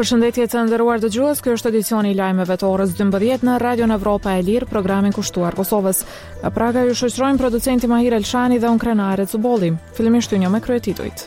Përshëndetje të nderuar dëgjues, ky është edicioni i lajmeve të orës 12 në Radio Evropa e Lirë, programin kushtuar Kosovës. Nga Praga ju shoqërojnë producenti Mahir Elshani dhe unë Krenare Cubolli. Fillimisht me kryetitujt.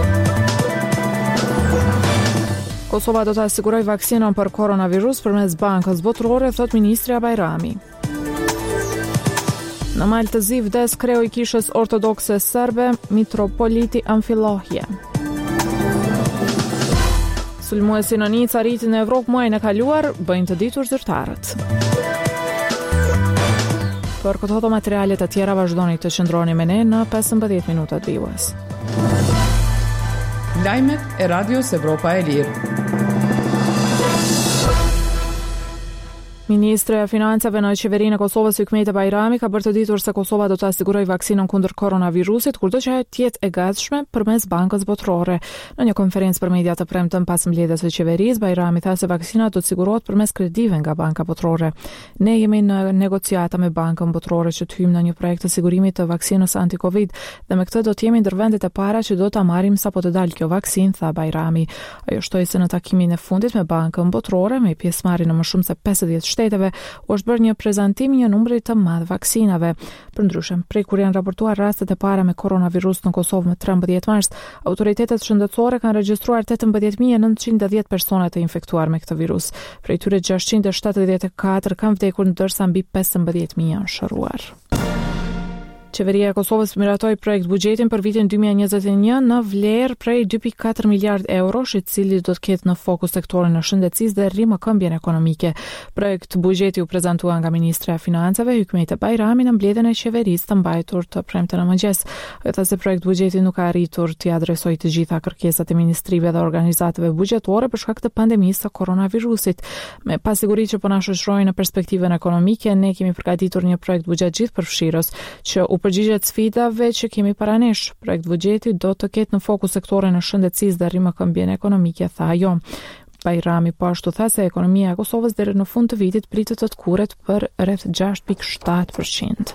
Kosova do të asiguroj vaksinën për koronavirus përmes bankës botërore, thot ministri Bajrami. Në Maltëzi vdes kreu i kishës ortodokse serbe, mitropoliti Amfilohije. Sulmuesi në Nica rriti në Evropë muajin e kaluar, bëjnë të ditur zyrtarët. Për këto materialet e tjera vazhdoni të qëndroni me ne në 15 minutat vijues. Lajmet e Radios Evropa e Lirë. Ministri e Financave në qeverinë e Kosovës Hykmete Bajrami ka bërë të ditur se Kosova do të asigurojë vaksinën kundër koronavirusit kurdo që të jetë e gatshme përmes bankës botërore. Në një konferencë për media të premtën pas mbledhjes së qeverisë, Bajrami tha se vaksina do të sigurohet përmes kredive nga banka botërore. Ne jemi në negociata me bankën botërore që të hyjmë në një projekt të sigurimit të vaksinës anti-Covid dhe me këtë do të jemi ndër vendet e para që do ta marrim sapo të dalë kjo vaksinë, tha Bajrami. Ajo shtoi se në takimin e fundit me bankën botërore me pjesëmarrje në më shumë se 50 shteteve është bërë një prezantim një numri të madh vaksinave. Përndryshe, prej kur janë raportuar rastet e para me koronavirus në Kosovë më 13 mars, autoritetet shëndetësore kanë regjistruar 18.910 persona të infektuar me këtë virus. Prej tyre 674 kanë vdekur ndërsa mbi 15.000 janë shëruar. Qeveria e Kosovës miratoi projekt buxhetin për vitin 2021 në vlerë prej 2.4 miliard eurosh, i cili do të ketë në fokus sektorin e shëndetësisë dhe rrimëkëmbjen ekonomike. Projekt buxheti u prezantua nga ministra e Financave Hykmete Bajrami në mbledhjen e qeverisë të mbajtur të premten në mëngjes. Ajo tha se projekt buxheti nuk ka arritur të adresojë të gjitha kërkesat e ministrive dhe organizatave buxhetore për shkak të pandemisë së koronavirusit. Me pasiguri që po na shoqërojnë në perspektivën ekonomike, ne kemi përgatitur një projekt buxhet gjithëpërfshirës që u përgjigjet sfidave që kemi paranesh. Projekt buxheti do të ketë në fokus sektorin e shëndetësisë dhe rrimëkëmbjen ekonomike, tha ajo. Bajrami po ashtu tha se ekonomia e Kosovës deri në fund të vitit pritet të kuret për rreth 6.7%.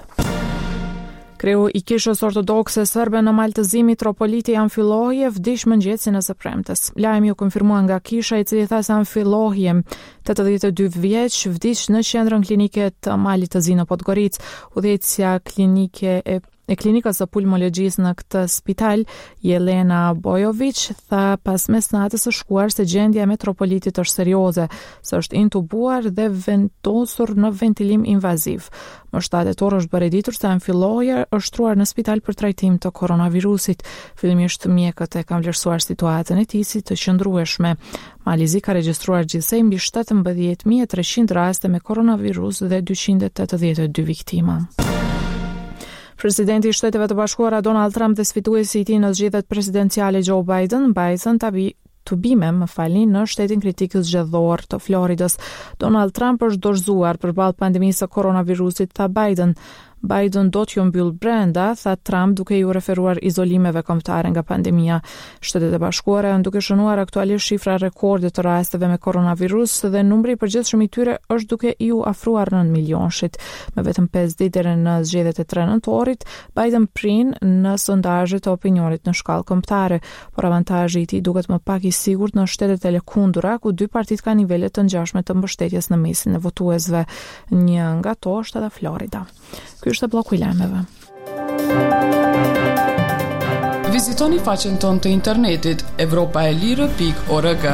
Kreu i kishës ortodokse serbe në Maltëzi, mitropoliti Amfilohije, vdiq mëngjesin e së premtes. Lajmi u konfirmua nga kisha, i cili tha se Amfilohije, 82 vjeç, vdiq në qendrën klinike të Malit të Zi në Podgoricë. Udhëheqësja klinike e klinikës së pulmologjisë në këtë spital, Jelena Bojovic, tha pas mesnatës së shkuar se gjendja e metropolitit është serioze, se është intubuar dhe vendosur në ventilim invaziv. Më 7 tetor është bërë ditur se Amfilohije është shtruar në spital për trajtim të koronavirusit. Fillimisht mjekët e kanë vlerësuar situatën e tij si të qëndrueshme. Malizi ka regjistruar gjithsej mbi 17.300 raste me koronavirus dhe 282 viktima. Presidenti i Shteteve të Bashkuara Donald Trump dhe sfituesi i tij në zgjedhjet presidenciale Joe Biden të bime në shtetin kritik zgjedhor të Floridës. Donald Trump është dorëzuar përballë pandemisë së koronavirusit, tha Biden. Biden do t'ju mbyll brenda, tha Trump, duke ju referuar izolimeve kombëtare nga pandemia. Shtetet e Bashkuara janë duke shënuar aktualisht shifra rekorde të rasteve me koronavirus dhe numri i përgjithshëm i tyre është duke iu afruar 9 milionshit. Me vetëm 5 ditë deri në zgjedhjet e 3 nëntorit, Biden prin në sondazhet e opinionit në shkallë kombëtare, por avantazhi i tij duket më pak i sigurt në shtetet e lëkundura, ku dy partitë kanë nivele të ngjashme të mbështetjes në mesin e votuesve. Një nga to është edhe Florida. Ky është bloku i lajmeve. Vizitoni faqen tonë të internetit evropaelire.org.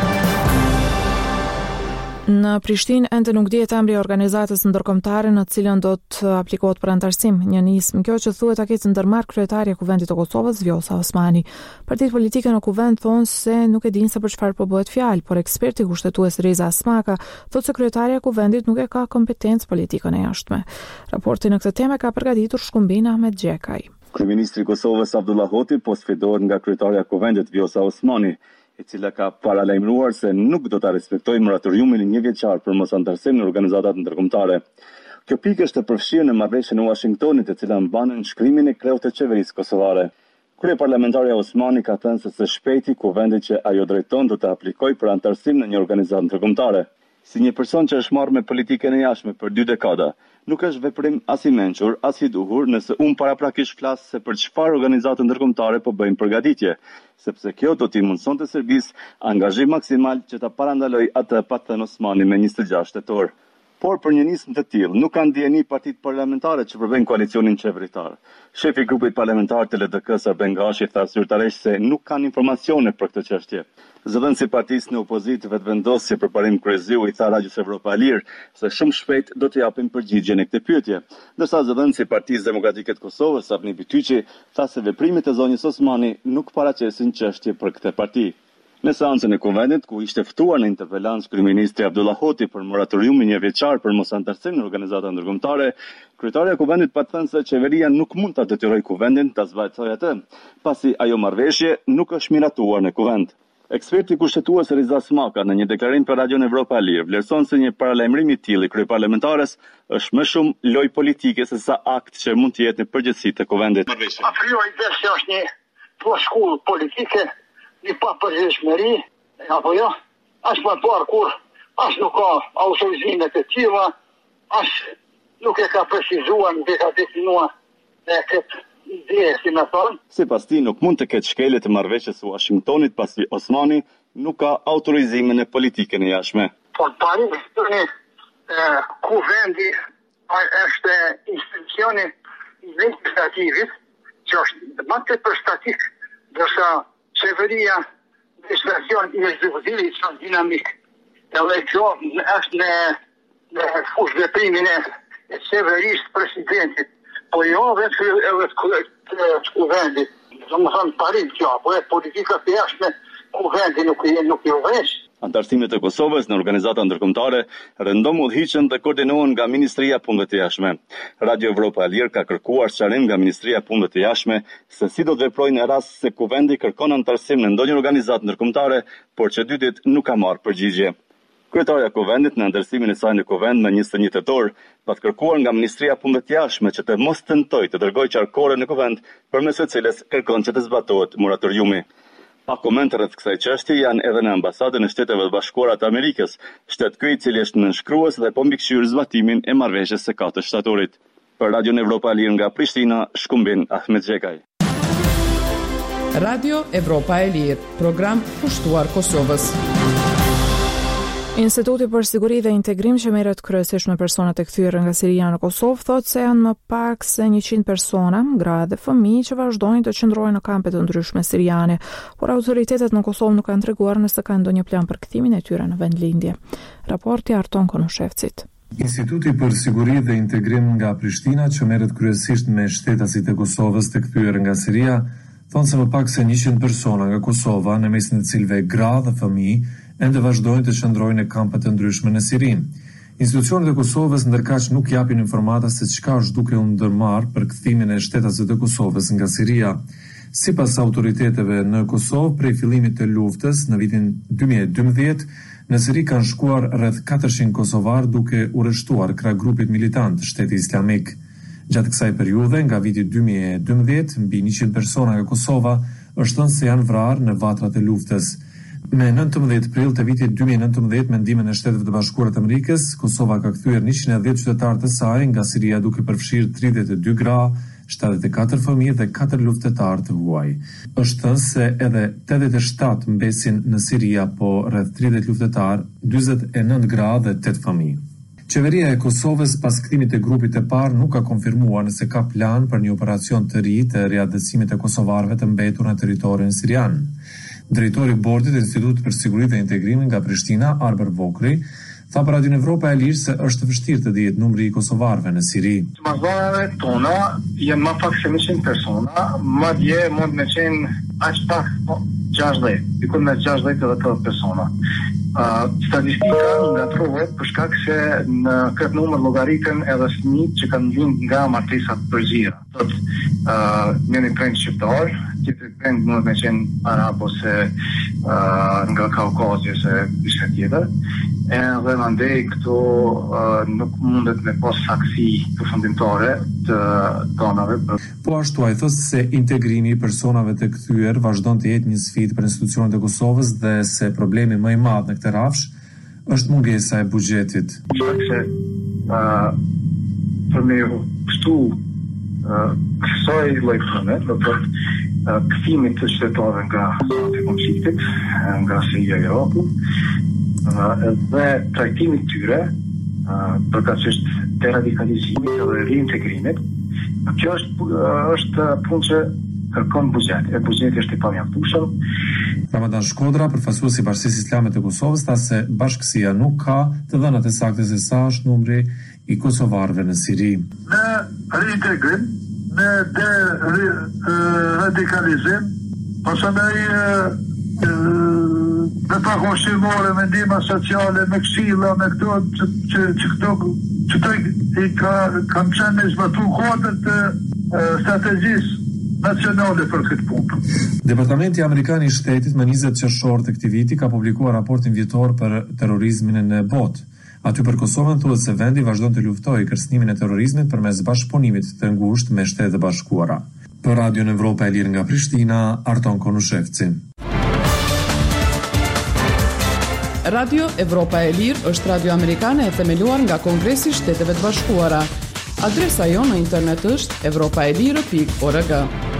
Në Prishtinë ende nuk dihet emri i organizatës ndërkombëtare në cilën do të aplikohet për antarësim. Një nismë kjo që thuhet ta ketë ndërmarrë kryetaria e Kuvendit të Kosovës, Vjosa Osmani. Partitë politike në kuvend thonë se nuk e dinë se për çfarë po bëhet fjalë, por eksperti kushtetues Reza Asmaka thotë se kryetaria e Kuvendit nuk e ka kompetencë politikën e jashtme. Raportin në këtë temë ka përgatitur Shkumbin Ahmet Gjekaj. Kryeministri i Kosovës Abdullah Hoti po sfidohet nga kryetaria e Kuvendit Vjosa Osmani, e cila ka paralajmëruar se nuk do ta respektojë moratoriumin e 1 vjeçar për mos antarësim në organizatat ndërkombëtare. Kjo pikë është e përfshirë në marrëveshjen e Washingtonit, e cila mbanon shkrimin e kreut të qeverisë kosovare. Kryeparlamentarja Osmani ka thënë se së shpejti kuvendi që ajo drejton do të aplikojë për antarësim në një organizatë ndërkombëtare. Si një person që është marrë me politikën e jashtme për 2 dekada, Nuk është veprim as i mençur, as i duhur nëse unë paraprakisht flas se për çfarë organizata ndërkombëtare po bëjnë përgatitje, sepse kjo do t'i mundsonte Serbisë angazhim maksimal që ta parandaloj atë patën Osmani me 26 shtator. Por për një nismë të tillë nuk kanë ndjeni partitë parlamentare që përbëjnë koalicionin qeveritar. Shefi i grupit parlamentar të LDK-s Arben Gashi tha zyrtarisht se nuk kanë informacione për këtë çështje. Zëdhënësi partisë në opozitë vetëvendosje për parim Kryeziu i tha Radios Evropa e Lirë se shumë shpejt do të japin përgjigje në këtë pyetje, ndërsa zëdhënësi Partisë Demokratike të Kosovës Sapni Bityçi tha se veprimet e zonjës Osmani nuk paraqesin çështje për këtë parti. Në seancën e konventit, ku ishte ftuar në interpelancë kryeministri Abdullah Hoti për moratoriumin një vjeçar për mosantarësim në organizata ndërkombëtare, kryetaria e konventit pa thënë se qeveria nuk mund ta detyrojë kuvendin ta zbardhojë atë, pasi ajo marrëveshje nuk është miratuar në kuvend. Eksperti kushtetues Riza Smaka në një deklarim për Radion Evropa e Lirë vlerëson se një paralajmërim i tillë i kryeparlamentares është më shumë lojë politike se sa akt që mund të jetë në përgjithësi të kuvendit. A priori se është një shkollë politike, një papërgjithshmëri, apo jo, as më parë kur as nuk ka autorizime të tilla, as nuk e ka precizuar, nuk e ka definuar këtë ide, si më thonë. Sipas tij nuk mund të ketë shkelje të marrëveshjes së Washingtonit pasi Osmani nuk ka autorizimin e politikën e jashtme. Po pari kuvendi është institucioni i legislativit, që është më tepër statik, ndërsa qeveria legislacion i ekzekutivit është dinamik. Edhe kjo është në fushë veprimin e qeverisë presidentit, po jo edhe të kuvendit. Domethënë parim kjo, po e politika të jashtme kuvendi nuk i uvesh. Antarësimet e Kosovës në organizata ndërkombëtare rëndom udhëhiqen dhe koordinohen nga Ministria e Punëve të Jashtme. Radio Evropa e Lirë ka kërkuar sqarim nga Ministria e Punëve të Jashtme se si do të veprojnë në rast se kuvendi kërkon antarësim në ndonjë organizatë ndërkombëtare, por që dytit nuk ka marrë përgjigje. Kryetaria e kuvendit në ndërsimin e saj në kuvend më 21 tetor ka kërkuar nga Ministria e Punëve të Jashtme që të mos tentojë të dërgojë qarkore në kuvend, përmes së cilës kërkon që të zbatohet moratoriumi. Pa komente rreth kësaj çështje janë edhe në ambasadën e Shteteve të Bashkuara të Amerikës, shtet ky i cili është nënshkrues dhe po mbikëqyr zbatimin e marrëveshjes së 4 shtatorit. Për Radion Evropa e Lirë nga Prishtina, Shkumbin Ahmet Xhekaj. Radio Evropa e Lirë, program pushtuar Kosovës. Instituti për Siguri dhe Integrim që merret kryesisht me personat e kthyer nga Siria në Kosovë thotë se janë më pak se 100 persona, gra dhe fëmijë që vazhdojnë të qëndrojnë në kampe të ndryshme siriane, por autoritetet në Kosovë nuk kanë treguar nëse kanë ndonjë plan për kthimin e tyre në vendlindje. Raporti Arton Konushevcit. Instituti për Siguri dhe Integrim nga Prishtina që merret kryesisht me shtetasit e Kosovës të kthyer nga Siria, thonë se më pak se 100 persona nga Kosova, në mesin e cilëve gra dhe fëmijë, ende vazhdojnë të qëndrojnë në kampe të ndryshme në Siri. Institucionet e Kosovës ndërkaq nuk japin informata se çka është duke u ndërmarrë për kthimin e shtetasit të Kosovës nga Siria. Sipas autoriteteve në Kosovë, prej fillimit të luftës në vitin 2012, në Siri kanë shkuar rreth 400 kosovar duke urrështuar krah grupit militant Shteti Islamik. Gjatë kësaj periudhe, nga viti 2012, mbi 100 persona nga Kosova është thënë se janë vrarë në vatrat e luftës. Me 19 prill të vitit 2019, me ndihmën e Shteteve të Bashkuara të Amerikës, Kosova ka kthyer 110 qytetarë të saj nga Siria duke përfshirë 32 gra, 74 fëmijë dhe 4 luftëtarë të huaj. Është thënë se edhe 87 mbesin në Siria, po rreth 30 luftëtarë, 49 gra dhe 8 fëmijë. Qeveria e Kosovës pas kthimit të grupit të parë nuk ka konfirmuar nëse ka plan për një operacion të ri të riadësimit të kosovarëve të mbetur në territorin sirian. Drejtori i bordit të Institutit për Siguri dhe Integrim nga Prishtina, Arber Vokri, tha për Radion Evropa e Lirë se është vështirë të dihet numri i kosovarëve në Siri. Mazonave tona janë më pak se 100 persona, madje mund me qenë aq pak 60, diku me 60 edhe 80 persona. Statistika ngatrohet për shkak se në këtë numër llogaritën edhe fëmijët që kanë vinë nga martesat përgjithëra. Një prindë shqiptar, tjetër prindë mund me qenë arab ose nga Kaukazi ose diçka tjetër. Edhe mandej këto nuk mundet me pas saksi përfundimtare të donave. Po ashtu ai thotë se integrimi i personave të kthyer vazhdon të jetë një sfidë për institucionet e Kosovës dhe se problemi më i madh në këtë rrafsh është mungesa e buxhetit. Shkak se për me kështu kësaj llojforme, do të thotë kthimit të qytetarëve nga zona e konfliktit, nga Siria e Irakut, dhe trajtimit tyre përkatësisht deradikalizimit dhe reintegrimit. Kjo është punë që kërkon buxhet. Buxheti është i pamjaftueshëm. Ramadan Shkodra, përfaqësuesi i Bashkisë Islame të Kosovës, tha se bashkësia nuk ka të dhënat e saktë se sa është numri i kosovarëve në Siri. Në reintegrim, në radikalizim, pastaj me pakonshimore, me ndihma sociale, me këshilla, me këto që i kam qenë me zbatu kodët të strategjisë nacionale për këtë punë. Departamenti Amerikan i Shtetit më 20 qershor të këtij viti ka publikuar raportin vjetor për terrorizmin në botë. Aty për Kosovën thuhet se vendi vazhdon të luftojë kërcënimin e terrorizmit përmes bashkëpunimit të ngushtë me Shtetet e Bashkuara. Për Radio Evropa e Lirë nga Prishtina, Arton Konushevci. Radio Evropa e Lirë është radio amerikane e themeluar nga Kongresi i Shteteve të Bashkuara. Adresa jonë në internet është europaelire.org.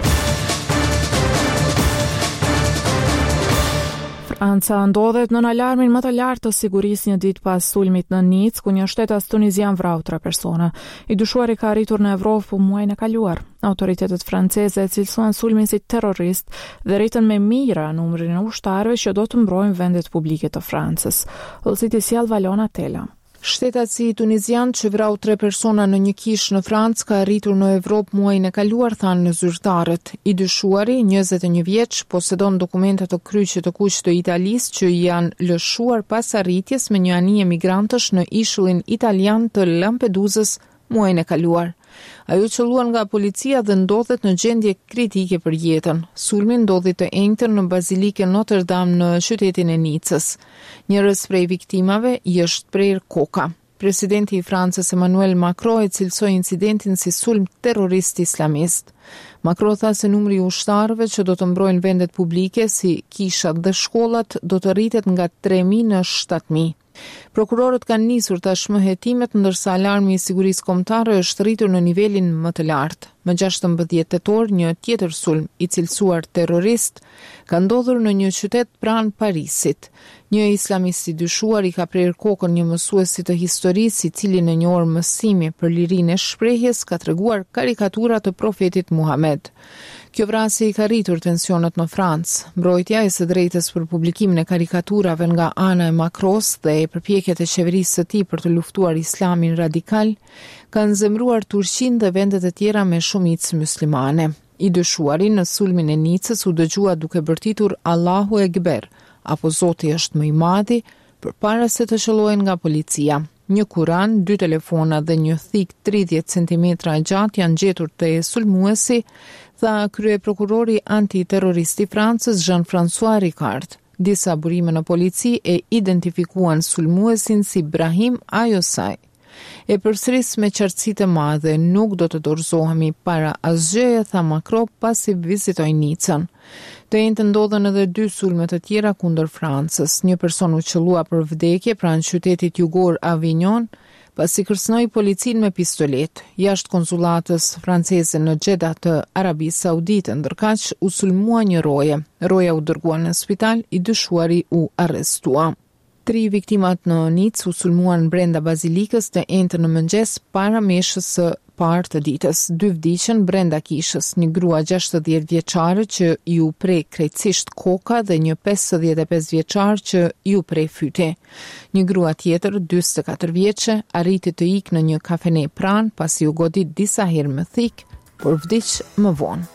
Franca ndodhet në alarmin më të lartë të sigurisë një ditë pas sulmit në Nicë, ku një shtetas tunizian vrau 3 persona. I dyshuari ka arritur në Evropë muajin e kaluar. Autoritetet franceze cilësuan sulmin si terrorist dhe rritën me mira numrin e ushtarëve që do të mbrojnë vendet publike të Francës. Ëllësiti sjell Valona Tela. Shtetasi tunizian që vrau 3 persona në një kishë në Francë ka arritur në Evropë muajin e kaluar, thanë në zyrtarët. I dyshuari, 21 vjeç, posedon dokumente të kryqit të kuq të Italisë që janë lëshuar pas arritjes me një anije migrantësh në ishullin italian të Lampedusës muajin e kaluar. Ajo qelluan nga policia dhe ndodhet në gjendje kritike për jetën. Sulmi ndodhi të enjtën në Bazilikën Notre Dame në qytetin e Nicës. Njërës prej viktimave i është prerë koka. Presidenti i Francës Emmanuel Macron e cilësoi incidentin si sulm terrorist islamist. Macron tha se numri i ushtarëve që do të mbrojnë vendet publike si kishat dhe shkollat do të rritet nga 3.000 në 7.000. Prokurorët kanë nisur tashmë hetimet, ndërsa alarmi i sigurisë kombëtare është rritur në nivelin më të lartë. Më 16 tetor, një tjetër sulm i cilësuar terrorist ka ndodhur në një qytet pranë Parisit. Një islamist i dyshuar i ka prerë kokën një mësuesi të historisë, i cili në një orë mësimi për lirinë e shprehjes ka treguar karikatura të profetit Muhammed. Kjo vrasje i ka rritur tensionet në Francë. Mbrojtja e së drejtës për publikimin e karikaturave nga ana e Macros dhe e përpjekjet e qeverisë së tij për të luftuar islamin radikal kanë zemruar Turqinë dhe vendet e tjera me shumicë muslimane. I dyshuari në sulmin e Nicës u dëgjua duke bërtitur Allahu Ekber, apo Zoti është më i madhi, përpara se të shëllohen nga policia. Një Kuran, 2 telefona dhe një thik 30 cm gjatë janë gjetur te sulmuesi, tha krye prokurori antiterrorist i Francës Jean-François Ricard. Disa burime në polici e identifikuan sulmuesin si Brahim Ayosaj. E përsëris me qartësi të madhe, nuk do të dorëzohemi para asgjëje, tha Macron pasi vizitoi Nicën. Të njëjtën ndodhen edhe 2 sulme të tjera kundër Francës. Një person u qellua për vdekje pranë qytetit jugor Avignon, pasi kërcënoi policin me pistolet. Jashtë konsulatës franceze në Jeddah të Arabisë Saudite, ndërkaq u sulmua një roje. Roja u dërguar në spital, i dyshuari u arrestua. 3 viktimat në Nicë u sulmuan brenda bazilikës të enjtën në mëngjes para meshës së parë të ditës. 2 vdiqën brenda kishës, një grua 60 vjeçare që ju prek krejtësisht koka dhe një 55 vjeçar që ju prek fyti. Një grua tjetër, 44 vjeçe, arriti të ikë në një kafene pranë pasi u godit disa herë me thik, por vdiq më vonë.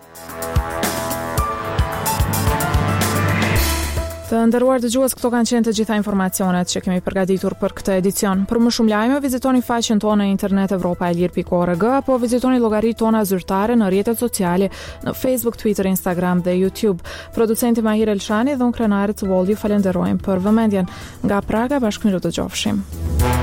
Të nderuar dëgjues, këto kanë qenë të gjitha informacionet që kemi përgatitur për këtë edicion. Për më shumë lajme, vizitoni faqen tonë në internet europaelir.org apo vizitoni llogaritë tona zyrtare në rrjetet sociale në Facebook, Twitter, Instagram dhe YouTube. Producenti Mahir Elshani dhe unë krenarit Voldi falenderojmë për vëmendjen. Nga Praga, bashkëmiru të gjofshim.